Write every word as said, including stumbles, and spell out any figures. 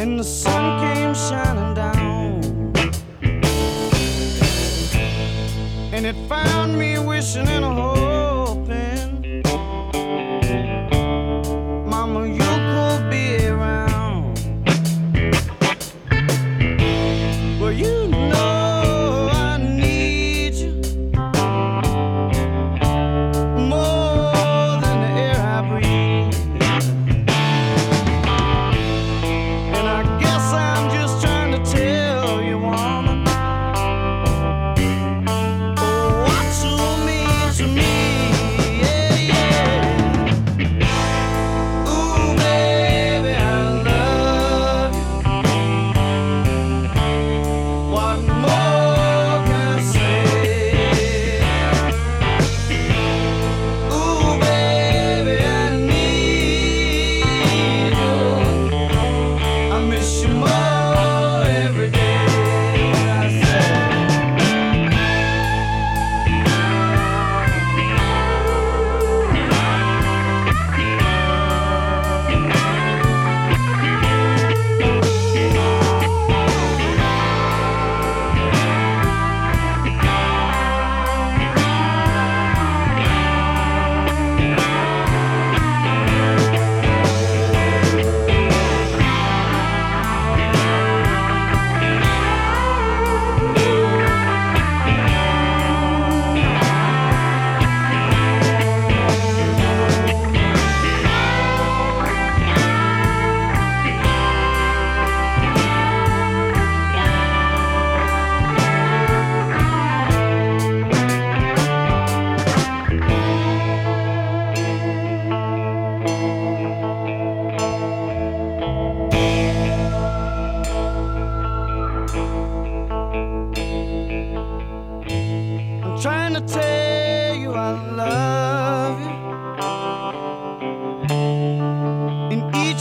and the sun came shining down, and it found me wishing and hoping, Mama, you could be around. Well, you know I need you more than the air I breathe. And I guess I'm just trying to tell you, woman, oh, what you mean to me. Yeah, yeah. Ooh, baby, I love you. What more can I say? Ooh, baby, I need you. I miss you more every day. I say, I'm trying to tell you I love you in each